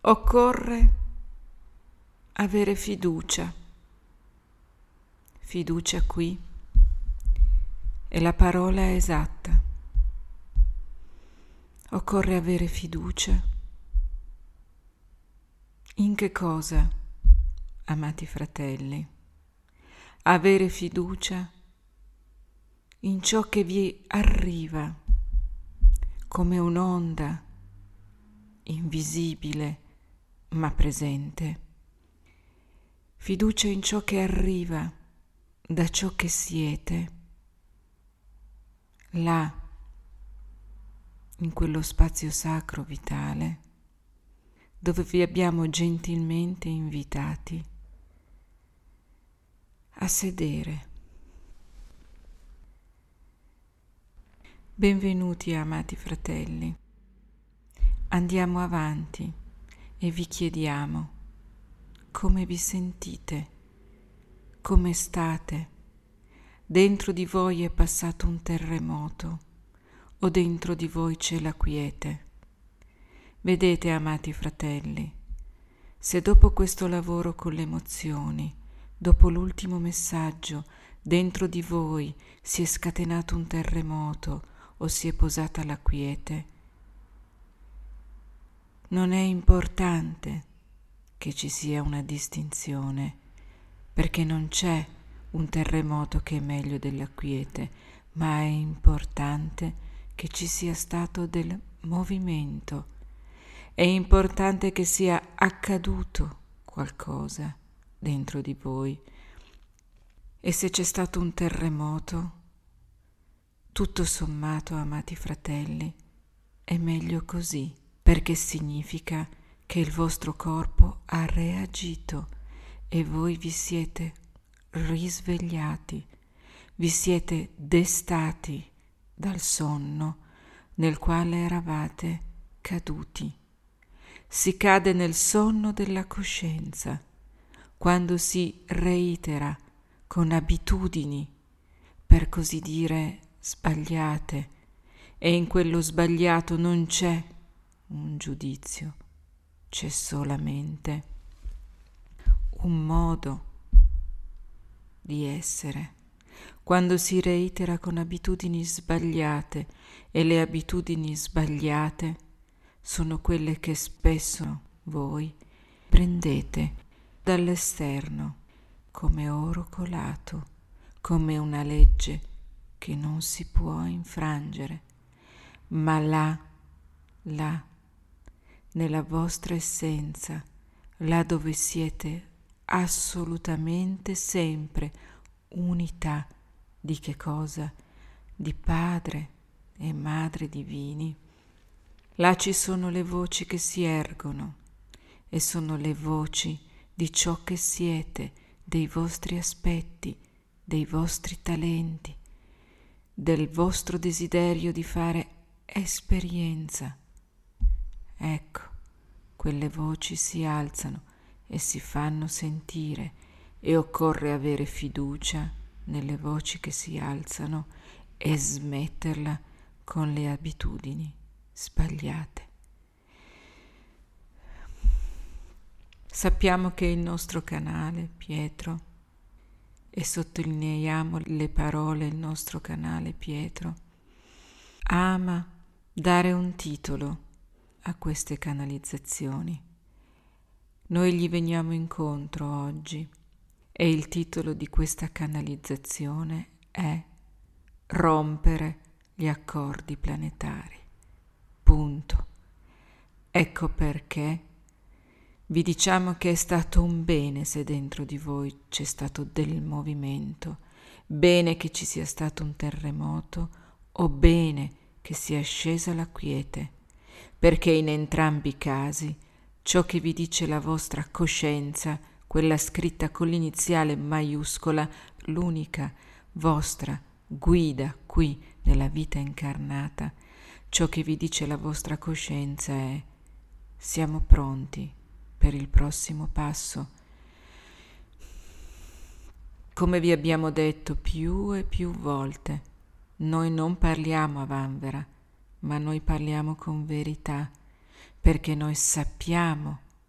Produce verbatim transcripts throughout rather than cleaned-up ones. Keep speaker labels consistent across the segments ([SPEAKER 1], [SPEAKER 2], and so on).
[SPEAKER 1] Occorre avere fiducia. Fiducia qui è la parola esatta. Occorre avere fiducia. In che cosa, amati fratelli? Avere fiducia in ciò che vi arriva come un'onda invisibile ma presente. Fiducia in ciò che arriva da ciò che siete, là, in quello spazio sacro vitale, dove vi abbiamo gentilmente invitati a sedere. Benvenuti, amati fratelli. Andiamo avanti e vi chiediamo come vi sentite, come state. Dentro di voi è passato un terremoto o dentro di voi c'è la quiete? Vedete, amati fratelli, se dopo questo lavoro con le emozioni, dopo l'ultimo messaggio, dentro di voi si è scatenato un terremoto o si è posata la quiete, non è importante che ci sia una distinzione, perché non c'è un terremoto che è meglio della quiete, ma è importante che ci sia stato del movimento, è importante che sia accaduto qualcosa dentro di voi. E se c'è stato un terremoto, tutto sommato, amati fratelli, è meglio così, perché significa che il vostro corpo ha reagito e voi vi siete risvegliati, vi siete destati dal sonno nel quale eravate caduti. Si cade nel sonno della coscienza quando si reitera con abitudini, per così dire, sbagliate, e in quello sbagliato non c'è un giudizio, c'è solamente un modo di essere. Quando si reitera con abitudini sbagliate, e le abitudini sbagliate sono quelle che spesso voi prendete dall'esterno come oro colato, come una legge che non si può infrangere, ma là, là, nella vostra essenza, là dove siete assolutamente sempre unità di che cosa? Di Padre e Madre divini. Là ci sono le voci che si ergono e sono le voci di ciò che siete, dei vostri aspetti, dei vostri talenti, del vostro desiderio di fare esperienza. Ecco, quelle voci si alzano e si fanno sentire e occorre avere fiducia nelle voci che si alzano e smetterla con le abitudini sbagliate. Sappiamo che il nostro canale, Pietro, e sottolineiamo le parole, il nostro canale Pietro, ama dare un titolo a queste canalizzazioni. Noi gli veniamo incontro oggi e il titolo di questa canalizzazione è Rompere gli accordi planetari. Punto. Ecco perché vi diciamo che è stato un bene se dentro di voi c'è stato del movimento, bene che ci sia stato un terremoto o bene che sia scesa la quiete, perché in entrambi i casi ciò che vi dice la vostra coscienza, quella scritta con l'iniziale maiuscola, l'unica vostra guida qui nella vita incarnata, ciò che vi dice la vostra coscienza è: siamo pronti per il prossimo passo. Come vi abbiamo detto più e più volte, noi non parliamo a vanvera, ma noi parliamo con verità, perché noi sappiamo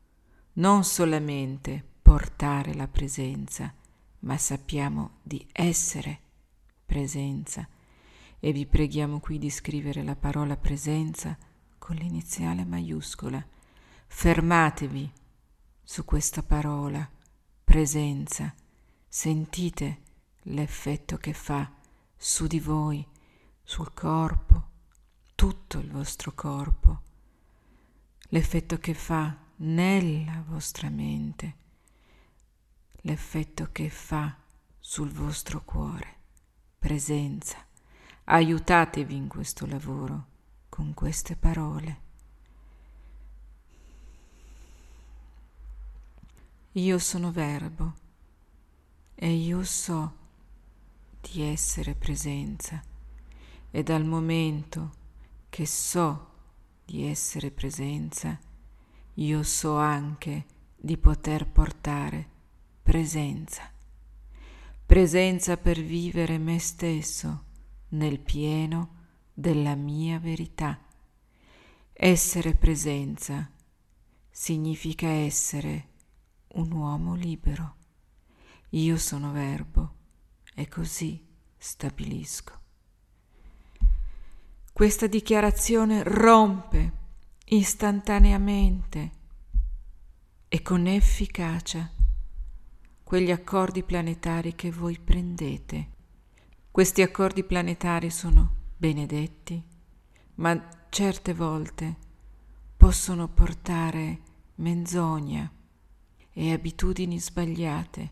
[SPEAKER 1] non solamente portare la presenza, ma sappiamo di essere presenza. E vi preghiamo qui di scrivere la parola presenza con l'iniziale maiuscola. Fermatevi su questa parola, presenza. Sentite l'effetto che fa su di voi, sul corpo, tutto il vostro corpo, l'effetto che fa nella vostra mente, l'effetto che fa sul vostro cuore. Presenza. Aiutatevi in questo lavoro con queste parole. Io sono verbo e io so di essere presenza, e dal momento che so di essere presenza, io so anche di poter portare presenza. Presenza per vivere me stesso nel pieno della mia verità. Essere presenza significa essere un uomo libero. Io sono verbo e così stabilisco. Questa dichiarazione rompe istantaneamente e con efficacia quegli accordi planetari che voi prendete. Questi accordi planetari sono benedetti, ma certe volte possono portare menzogna e abitudini sbagliate.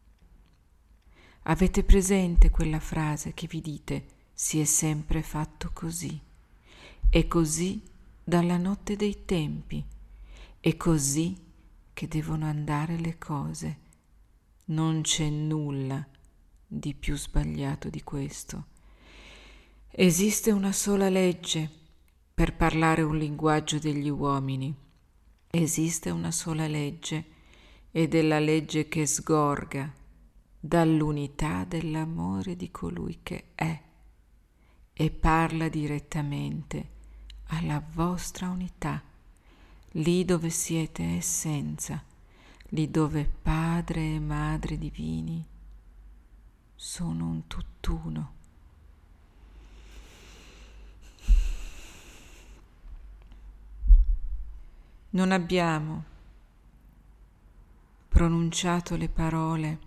[SPEAKER 1] Avete presente quella frase che vi dite: si è sempre fatto così, è così dalla notte dei tempi, è così che devono andare le cose. Non c'è nulla di più sbagliato di questo. Esiste una sola legge per parlare un linguaggio degli uomini. Esiste una sola legge, ed è la legge che sgorga dall'unità dell'amore di colui che è e parla direttamente alla vostra unità, lì dove siete essenza, lì dove Padre e Madre divini sono un tutt'uno. Non abbiamo pronunciato le parole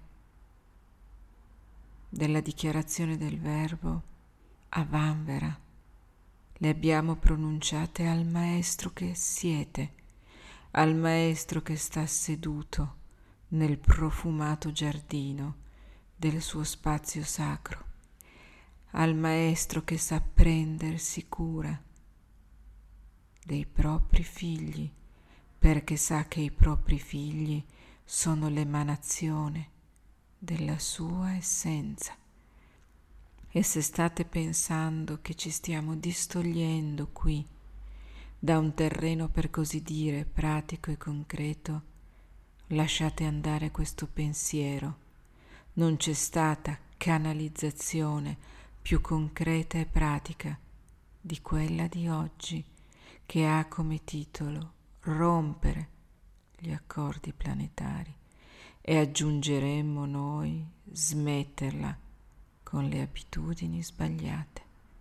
[SPEAKER 1] della dichiarazione del verbo a vanvera, le abbiamo pronunciate al Maestro che siete, al Maestro che sta seduto nel profumato giardino del suo spazio sacro, al Maestro che sa prendersi cura dei propri figli, perché sa che i propri figli sono l'emanazione della sua essenza. E se state pensando che ci stiamo distogliendo qui da un terreno, per così dire, pratico e concreto, lasciate andare questo pensiero. Non c'è stata canalizzazione più concreta e pratica di quella di oggi, che ha come titolo rompere gli accordi planetari, e aggiungeremmo noi smetterla con le abitudini sbagliate.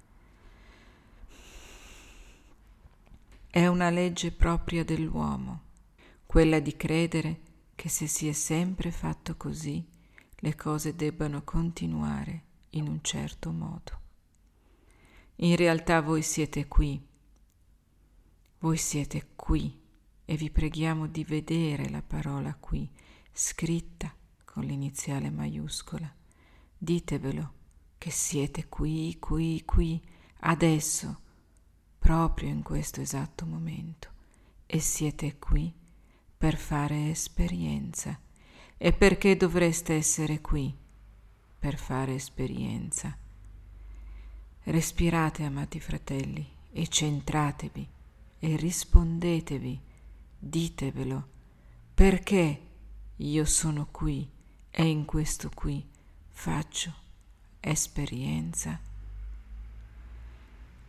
[SPEAKER 1] È una legge propria dell'uomo, quella di credere che se si è sempre fatto così, le cose debbano continuare in un certo modo. In realtà voi siete qui, voi siete qui, e vi preghiamo di vedere la parola qui, scritta con l'iniziale maiuscola. Ditevelo che siete qui, qui, qui, adesso, proprio in questo esatto momento, e siete qui per fare esperienza. E perché dovreste essere qui per fare esperienza? Respirate, amati fratelli, e centratevi e rispondetevi, ditevelo, perché io sono qui e in questo qui faccio esperienza,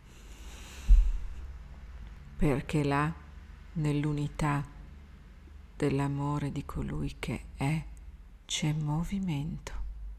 [SPEAKER 1] perché là, nell'unità dell'amore di colui che è, c'è movimento.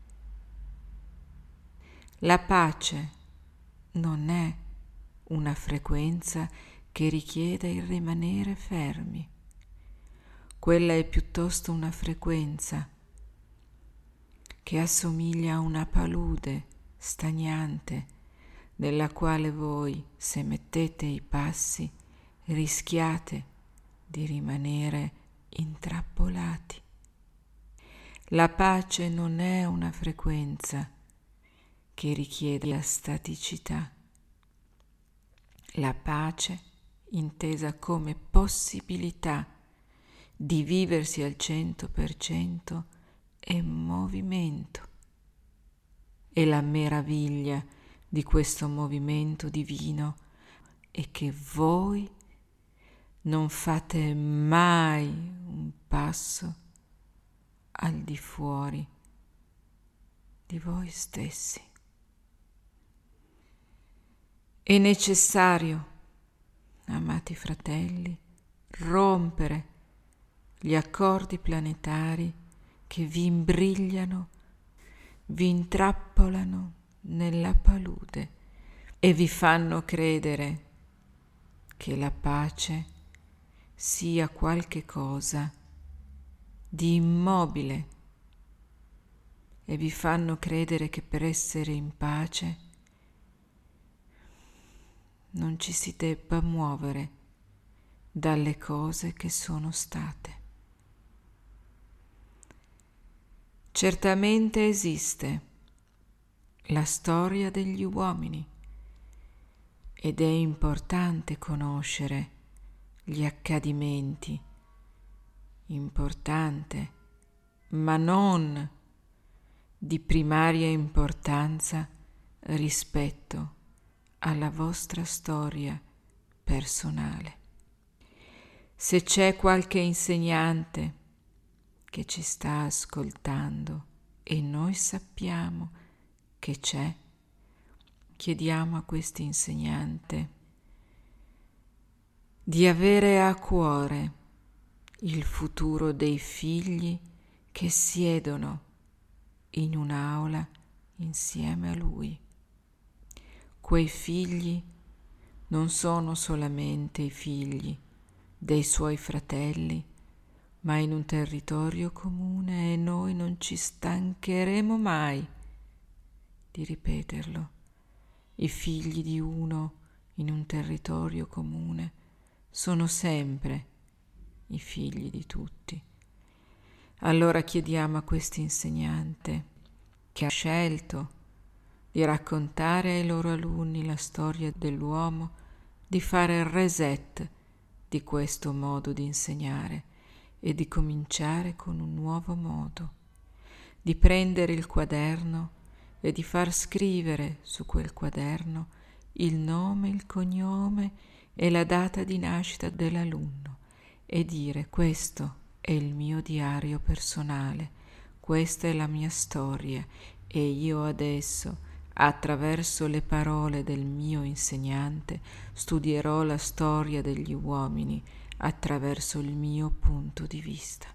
[SPEAKER 1] La pace non è una frequenza che richiede il rimanere fermi. Quella è piuttosto una frequenza che assomiglia a una palude stagnante nella quale voi, se mettete i passi, rischiate di rimanere intrappolati. La pace non è una frequenza che richiede la staticità. La pace, intesa come possibilità di viversi al cento per cento, è movimento. E la meraviglia di questo movimento divino è che voi non fate mai un passo al di fuori di voi stessi. È necessario, amati fratelli, rompere gli accordi planetari che vi imbrigliano, vi intrappolano nella palude e vi fanno credere che la pace sia qualche cosa di immobile e vi fanno credere che per essere in pace non ci si debba muovere dalle cose che sono state. Certamente esiste la storia degli uomini ed è importante conoscere gli accadimenti, importante, ma non di primaria importanza rispetto alla vostra storia personale. Se c'è qualche insegnante che ci sta ascoltando e noi sappiamo che c'è, chiediamo a questo insegnante di avere a cuore il futuro dei figli che siedono in un'aula insieme a lui. Quei figli non sono solamente i figli dei suoi fratelli, ma in un territorio comune, e noi non ci stancheremo mai di ripeterlo. I figli di uno in un territorio comune sono sempre i figli di tutti. Allora chiediamo a questo insegnante che ha scelto di raccontare ai loro alunni la storia dell'uomo, di fare il reset di questo modo di insegnare e di cominciare con un nuovo modo, di prendere il quaderno e di far scrivere su quel quaderno il nome, il cognome e la data di nascita dell'alunno e dire: questo è il mio diario personale, questa è la mia storia e io adesso, attraverso le parole del mio insegnante, studierò la storia degli uomini attraverso il mio punto di vista.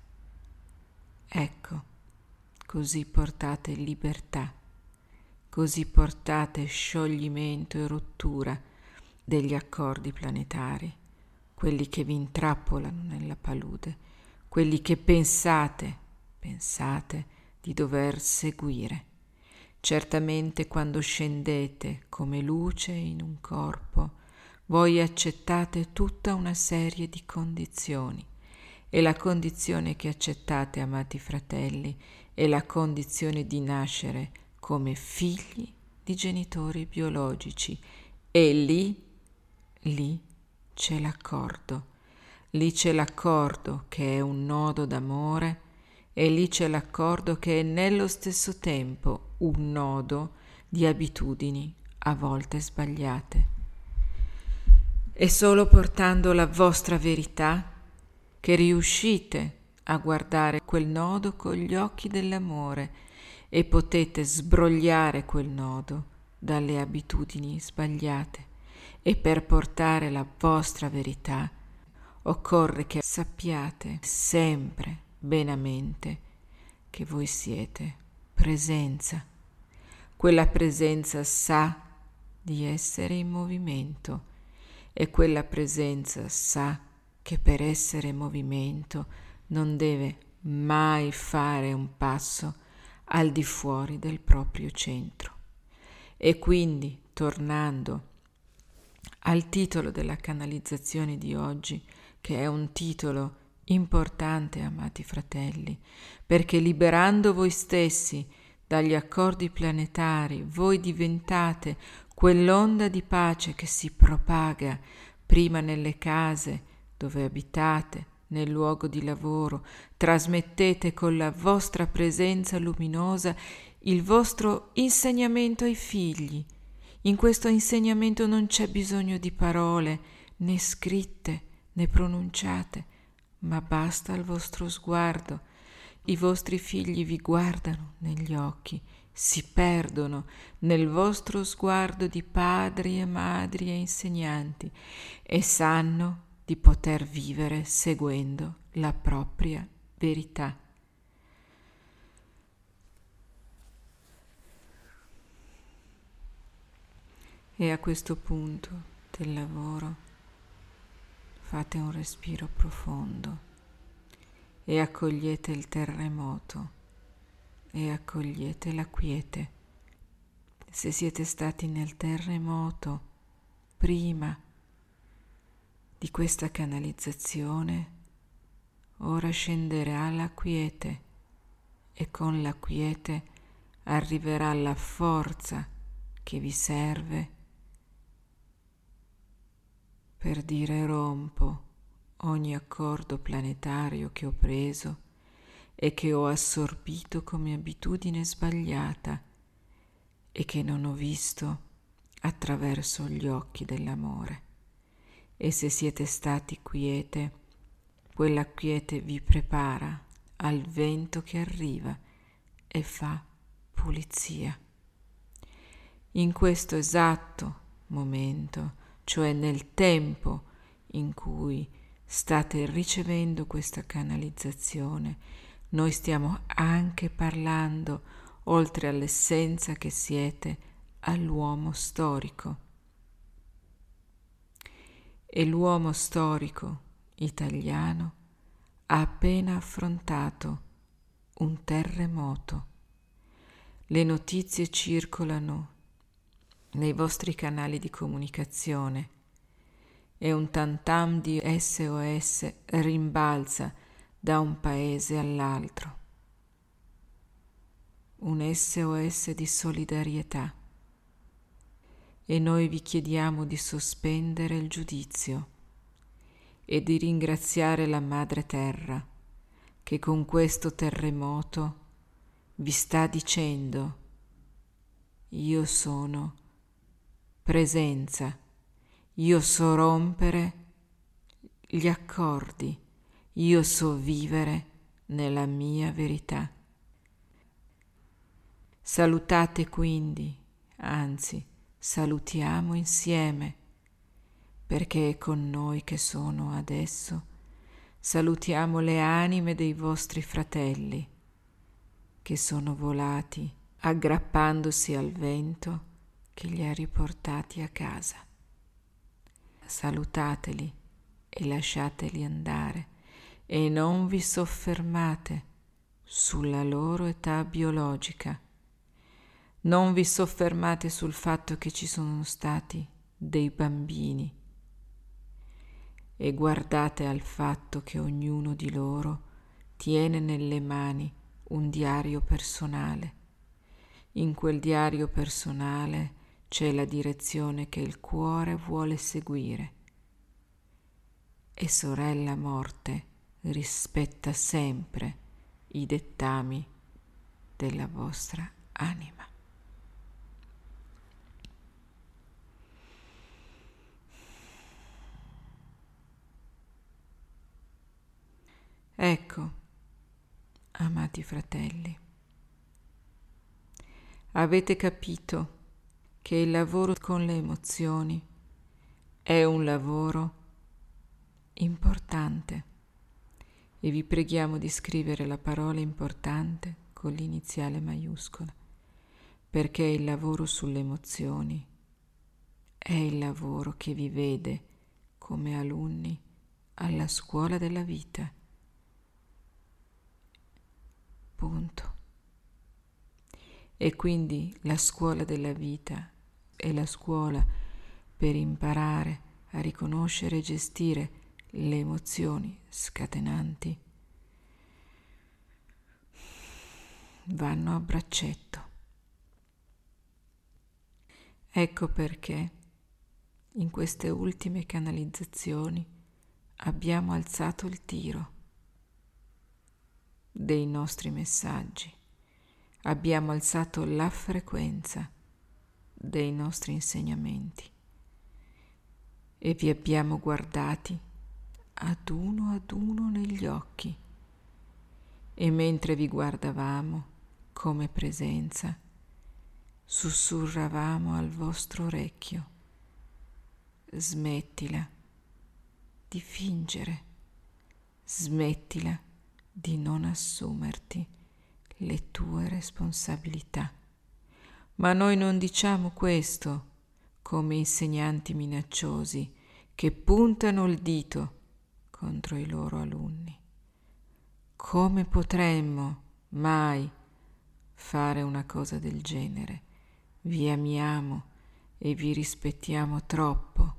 [SPEAKER 1] Ecco, così portate libertà, così portate scioglimento e rottura degli accordi planetari, quelli che vi intrappolano nella palude, quelli che pensate, pensate di dover seguire. Certamente quando scendete come luce in un corpo, voi accettate tutta una serie di condizioni e la condizione che accettate, amati fratelli, è la condizione di nascere come figli di genitori biologici e lì, lì c'è l'accordo, lì c'è l'accordo che è un nodo d'amore e lì c'è l'accordo che è nello stesso tempo un nodo di abitudini a volte sbagliate. È solo portando la vostra verità che riuscite a guardare quel nodo con gli occhi dell'amore e potete sbrogliare quel nodo dalle abitudini sbagliate. E per portare la vostra verità occorre che sappiate sempre bene a mente che voi siete presenza. Quella presenza sa di essere in movimento e quella presenza sa che per essere in movimento non deve mai fare un passo al di fuori del proprio centro. E quindi, tornando al titolo della canalizzazione di oggi, che è un titolo importante, amati fratelli, perché liberando voi stessi dagli accordi planetari, voi diventate quell'onda di pace che si propaga prima nelle case dove abitate, nel luogo di lavoro, trasmettete con la vostra presenza luminosa il vostro insegnamento ai figli. In questo insegnamento non c'è bisogno di parole, né scritte, né pronunciate, ma basta il vostro sguardo. I vostri figli vi guardano negli occhi, si perdono nel vostro sguardo di padri e madri e insegnanti e sanno di poter vivere seguendo la propria verità. E a questo punto del lavoro fate un respiro profondo e accogliete il terremoto e accogliete la quiete. Se siete stati nel terremoto prima di questa canalizzazione, ora scenderà la quiete e con la quiete arriverà la forza che vi serve per dire rompo ogni accordo planetario che ho preso e che ho assorbito come abitudine sbagliata e che non ho visto attraverso gli occhi dell'amore. E se siete stati quiete, quella quiete vi prepara al vento che arriva e fa pulizia. In questo esatto momento, cioè nel tempo in cui state ricevendo questa canalizzazione, noi stiamo anche parlando, oltre all'essenza che siete, all'uomo storico. E l'uomo storico italiano ha appena affrontato un terremoto. Le notizie circolano nei vostri canali di comunicazione e un tantam di S O S rimbalza da un paese all'altro. Un S O S di solidarietà. E noi vi chiediamo di sospendere il giudizio e di ringraziare la Madre Terra che con questo terremoto vi sta dicendo: io sono presenza, io so rompere gli accordi, io so vivere nella mia verità. Salutate quindi, anzi, salutiamo insieme, perché è con noi che sono adesso. Salutiamo le anime dei vostri fratelli che sono volati aggrappandosi al vento che li ha riportati a casa. Salutateli e lasciateli andare e non vi soffermate sulla loro età biologica. Non vi soffermate sul fatto che ci sono stati dei bambini e guardate al fatto che ognuno di loro tiene nelle mani un diario personale. In quel diario personale c'è la direzione che il cuore vuole seguire e sorella morte rispetta sempre i dettami della vostra anima. Ecco, amati fratelli, avete capito che il lavoro con le emozioni è un lavoro importante e vi preghiamo di scrivere la parola importante con l'iniziale maiuscola, perché il lavoro sulle emozioni è il lavoro che vi vede come alunni alla scuola della vita. Punto. E quindi la scuola della vita è la scuola per imparare a riconoscere e gestire le emozioni scatenanti. Vanno a braccetto. Ecco perché in queste ultime canalizzazioni abbiamo alzato il tiro dei nostri messaggi, abbiamo alzato la frequenza dei nostri insegnamenti e vi abbiamo guardati ad uno ad uno negli occhi, e mentre vi guardavamo come presenza sussurravamo al vostro orecchio: smettila di fingere, smettila di non assumerti le tue responsabilità. Ma noi non diciamo questo come insegnanti minacciosi che puntano il dito contro i loro alunni. Come potremmo mai fare una cosa del genere? Vi amiamo e vi rispettiamo troppo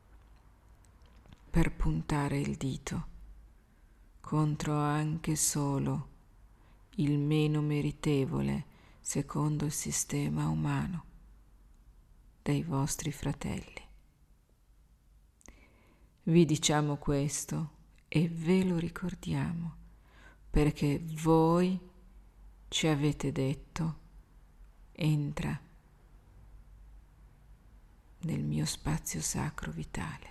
[SPEAKER 1] per puntare il dito contro anche solo il meno meritevole, secondo il sistema umano, dei vostri fratelli. Vi diciamo questo e ve lo ricordiamo perché voi ci avete detto: entra nel mio spazio sacro vitale.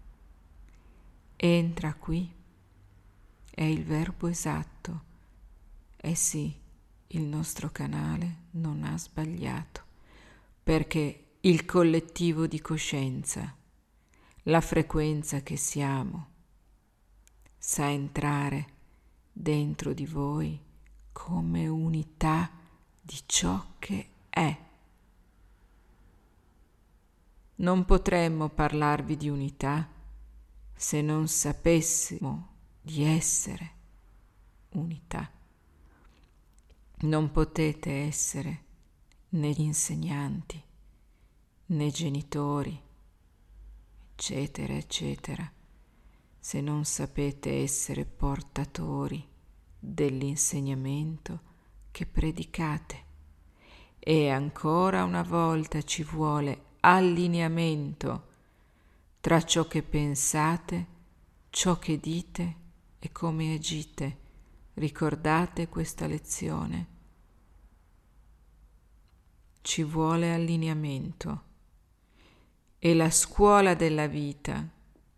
[SPEAKER 1] Entra qui è il verbo esatto. Eh sì, il nostro canale non ha sbagliato, perché il collettivo di coscienza, la frequenza che siamo, sa entrare dentro di voi come unità di ciò che è. Non potremmo parlarvi di unità se non sapessimo di essere unità. Non potete essere né insegnanti, né genitori, eccetera, eccetera, se non sapete essere portatori dell'insegnamento che predicate. E ancora una volta ci vuole allineamento tra ciò che pensate, ciò che dite e come agite. Ricordate questa lezione. Ci vuole allineamento. E la scuola della vita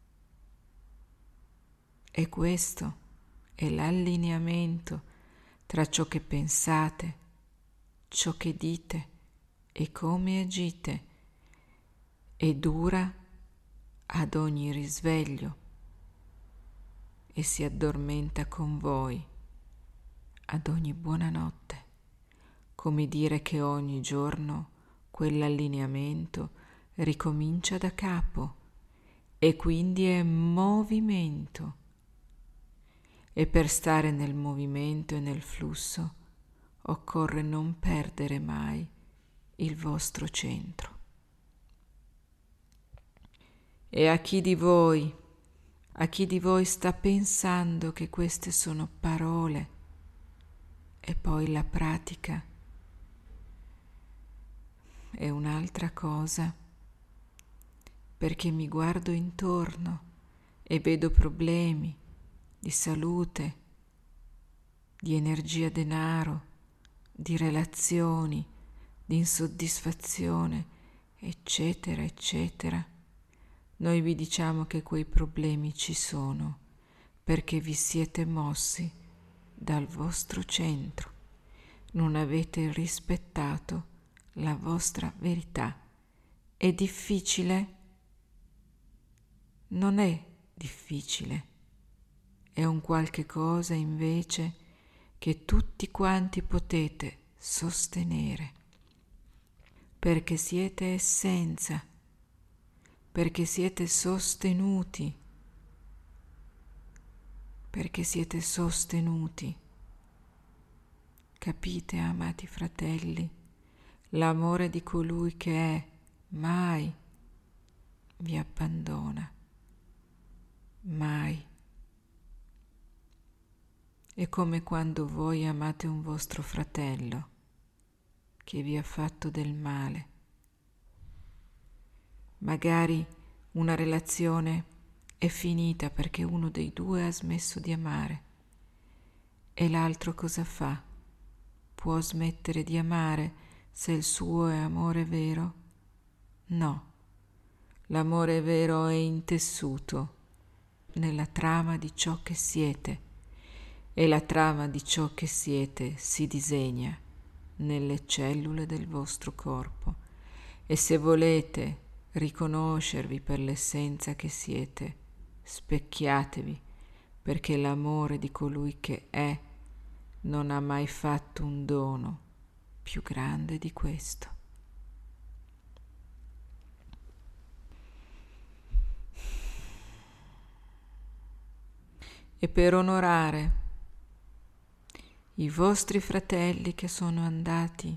[SPEAKER 1] è questo, è l'allineamento tra ciò che pensate, ciò che dite e come agite, e dura ad ogni risveglio e si addormenta con voi ad ogni buonanotte, come dire che ogni giorno quell'allineamento ricomincia da capo e quindi è movimento. E per stare nel movimento e nel flusso occorre non perdere mai il vostro centro. E a chi di voi, a chi di voi sta pensando che queste sono parole e poi la pratica è un'altra cosa, perché mi guardo intorno e vedo problemi di salute, di energia denaro, di relazioni, di insoddisfazione, eccetera, eccetera. Noi vi diciamo che quei problemi ci sono perché vi siete mossi dal vostro centro, non avete rispettato la vostra verità. È difficile? Non è difficile, è un qualche cosa invece che tutti quanti potete sostenere, perché siete essenza, perché siete sostenuti, perché siete sostenuti. Capite, amati fratelli, l'amore di colui che è mai vi abbandona, mai. È come quando voi amate un vostro fratello che vi ha fatto del male. Magari una relazione è finita perché uno dei due ha smesso di amare. E l'altro cosa fa? Può smettere di amare se il suo è amore vero? No. L'amore vero è intessuto nella trama di ciò che siete, e la trama di ciò che siete si disegna nelle cellule del vostro corpo. E se volete riconoscervi per l'essenza che siete, specchiatevi, perché l'amore di colui che è non ha mai fatto un dono più grande di questo. E per onorare i vostri fratelli che sono andati,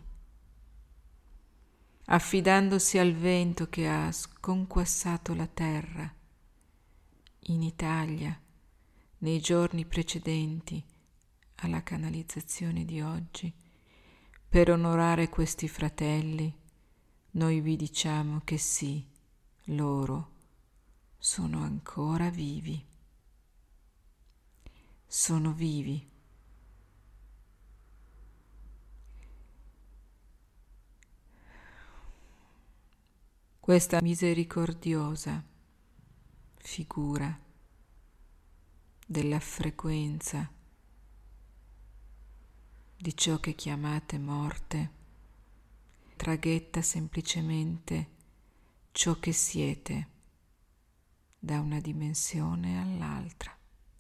[SPEAKER 1] affidandosi al vento che ha sconquassato la terra in Italia nei giorni precedenti alla canalizzazione di oggi, per onorare questi fratelli, noi vi diciamo che sì, loro sono ancora vivi. Sono vivi. Questa misericordiosa figura della frequenza di ciò che chiamate morte traghetta semplicemente ciò che siete da una dimensione all'altra.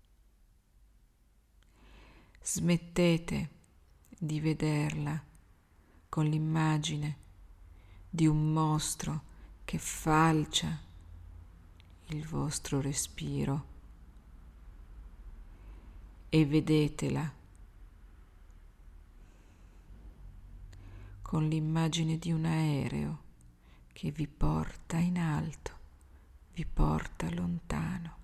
[SPEAKER 1] Smettete di vederla con l'immagine di un mostro che falcia il vostro respiro e vedetela con l'immagine di un aereo che vi porta in alto, vi porta lontano.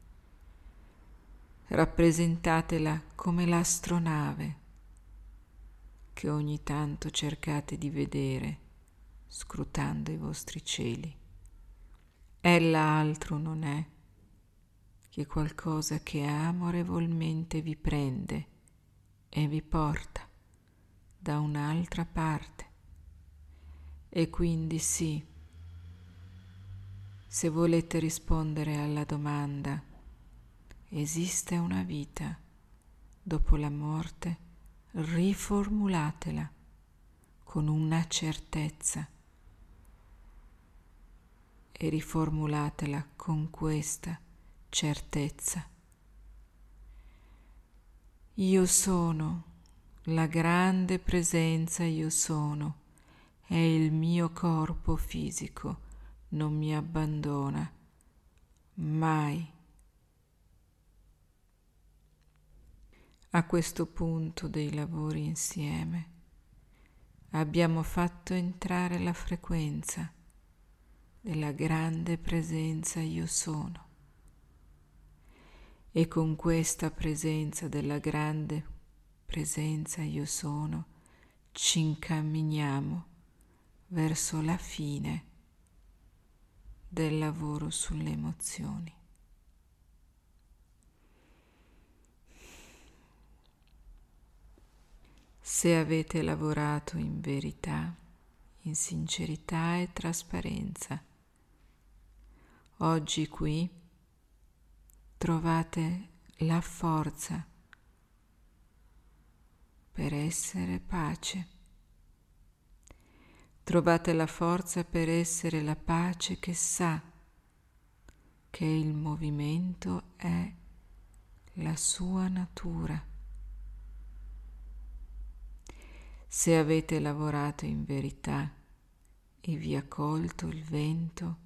[SPEAKER 1] Rappresentatela come l'astronave che ogni tanto cercate di vedere scrutando i vostri cieli. Ella altro non è che qualcosa che amorevolmente vi prende e vi porta da un'altra parte. E quindi sì, se volete rispondere alla domanda esiste una vita dopo la morte, riformulatela con una certezza e riformulatela con questa certezza. Io sono la grande presenza, io sono, e il mio corpo fisico non mi abbandona mai. A questo punto dei lavori insieme abbiamo fatto entrare la frequenza della grande presenza io sono, e con questa presenza della grande presenza io sono ci incamminiamo verso la fine del lavoro sulle emozioni. Se avete lavorato in verità, in sincerità e trasparenza, oggi qui trovate la forza per essere pace. Trovate la forza per essere la pace che sa che il movimento è la sua natura. Se avete lavorato in verità e vi ha colto il vento,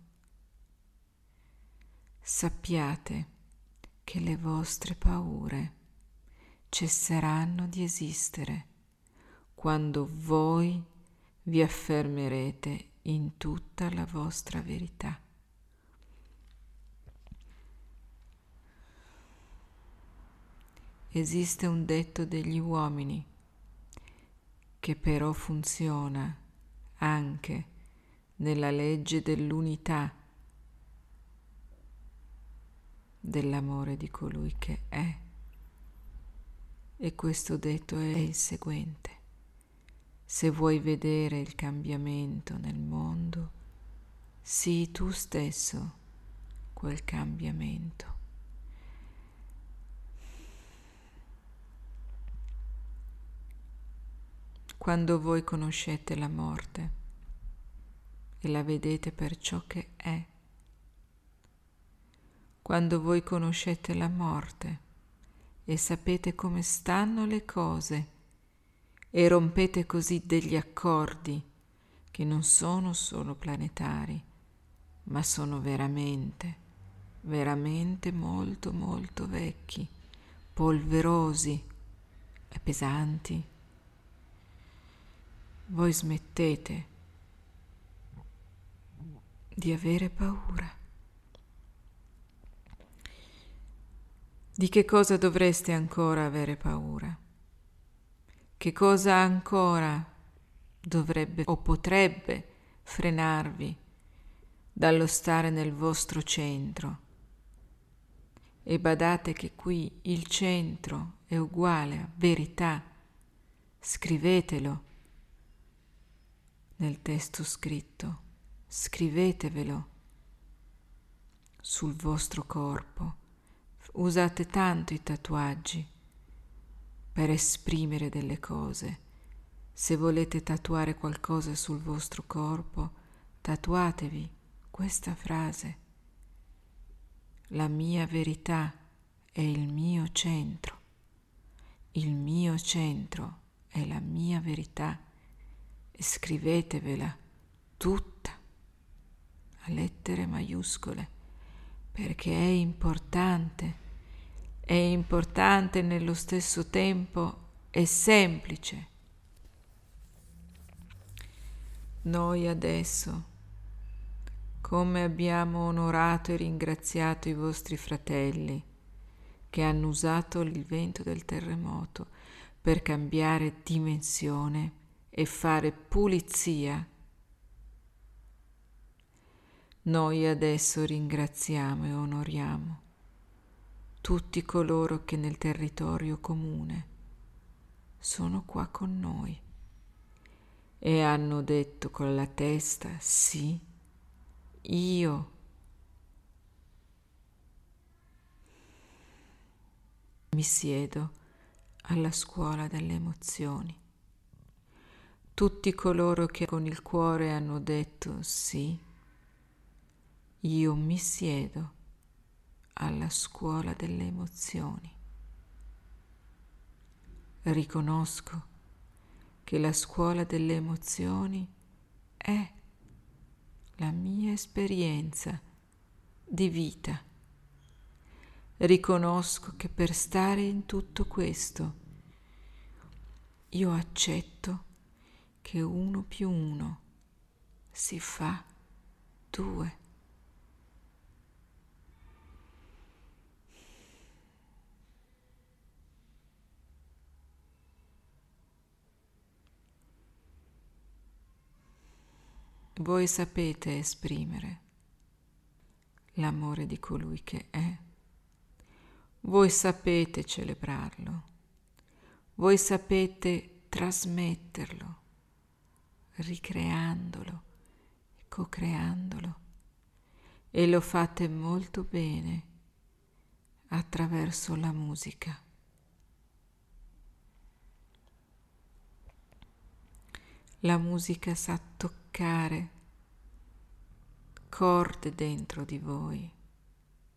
[SPEAKER 1] sappiate che le vostre paure cesseranno di esistere quando voi vi affermerete in tutta la vostra verità. Esiste un detto degli uomini che però funziona anche nella legge dell'unità dell'amore di colui che è. E questo detto è il seguente: se vuoi vedere il cambiamento nel mondo, sii tu stesso quel cambiamento. Quando voi conoscete la morte e la vedete per ciò che è, quando voi conoscete la morte e sapete come stanno le cose e rompete così degli accordi che non sono solo planetari, ma sono veramente, veramente molto molto vecchi, polverosi e pesanti, voi smettete di avere paura. Di che cosa dovreste ancora avere paura? Che cosa ancora dovrebbe o potrebbe frenarvi dallo stare nel vostro centro? E badate che qui il centro è uguale a verità. Scrivetelo nel testo scritto, scrivetevelo sul vostro corpo. Usate tanto i tatuaggi per esprimere delle cose. Se volete tatuare qualcosa sul vostro corpo, tatuatevi questa frase: la mia verità è il mio centro, il mio centro è la mia verità, e scrivetevela tutta a lettere maiuscole, perché è importante, è importante nello stesso tempo, è semplice. Noi adesso, come abbiamo onorato e ringraziato i vostri fratelli che hanno usato il vento del terremoto per cambiare dimensione e fare pulizia, noi adesso ringraziamo e onoriamo tutti coloro che nel territorio comune sono qua con noi e hanno detto con la testa: sì, io mi siedo alla scuola delle emozioni. Tutti coloro che con il cuore hanno detto: sì, io mi siedo alla scuola delle emozioni. Riconosco che la scuola delle emozioni è la mia esperienza di vita. Riconosco che per stare in tutto questo io accetto che uno più uno si fa due. Voi sapete esprimere l'amore di colui che è. Voi sapete celebrarlo. Voi sapete trasmetterlo, ricreandolo, co-creandolo. E lo fate molto bene attraverso la musica. La musica sa toccare corde dentro di voi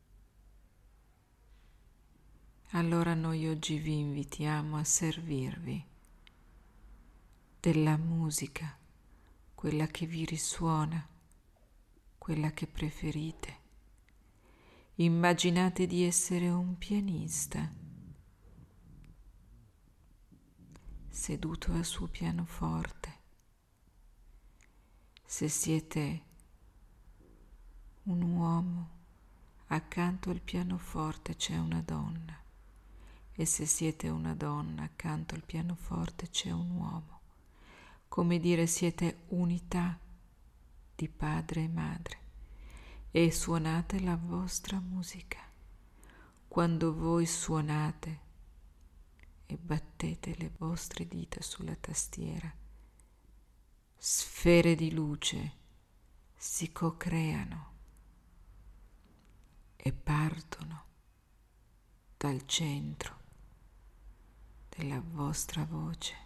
[SPEAKER 1] Allora noi oggi vi invitiamo a servirvi della musica, quella che vi risuona, quella che preferite. Immaginate di essere un pianista seduto al suo pianoforte. Se siete un uomo, accanto al pianoforte c'è una donna, e se siete una donna, accanto al pianoforte c'è un uomo. Come dire, siete unità di padre e madre, e suonate la vostra musica. Quando voi suonate e battete le vostre dita sulla tastiera, sfere di luce si co-creano e partono dal centro della vostra voce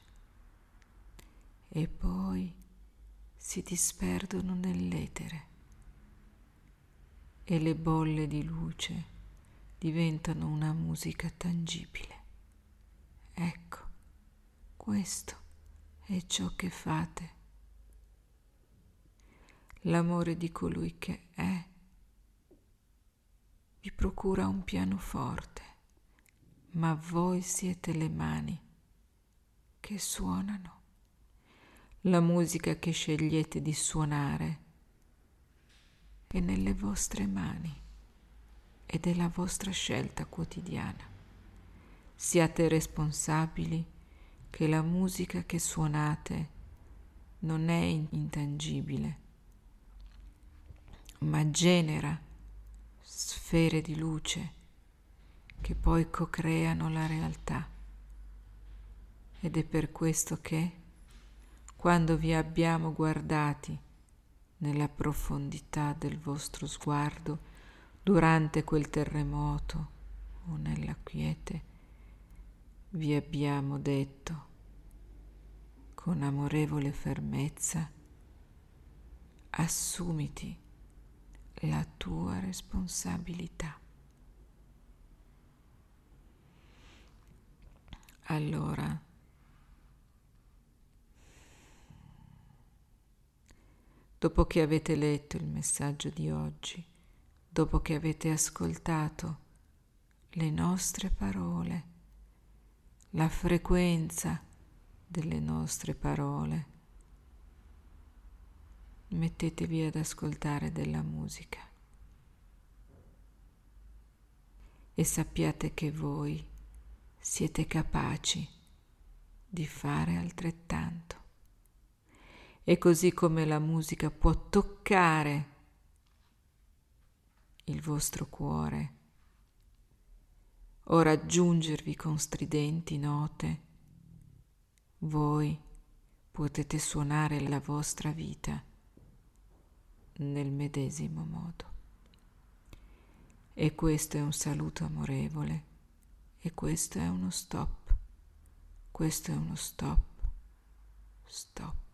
[SPEAKER 1] e poi si disperdono nell'etere e le bolle di luce diventano una musica tangibile. Ecco, questo è ciò che fate. L'amore di colui che è vi procura un pianoforte, ma voi siete le mani che suonano. La musica che scegliete di suonare è nelle vostre mani ed è la vostra scelta quotidiana. Siate responsabili che la musica che suonate non è intangibile, ma genera sfere di luce che poi co-creano la realtà. Ed è per questo che, quando vi abbiamo guardati nella profondità del vostro sguardo durante quel terremoto o nella quiete, vi abbiamo detto con amorevole fermezza: assumiti la tua responsabilità. Allora, dopo che avete letto il messaggio di oggi, dopo che avete ascoltato le nostre parole, la frequenza delle nostre parole, mettetevi ad ascoltare della musica e sappiate che voi siete capaci di fare altrettanto. E così come la musica può toccare il vostro cuore o raggiungervi con stridenti note, voi potete suonare la vostra vita nel medesimo modo. E questo è un saluto amorevole, e questo è uno stop, questo è uno stop, stop.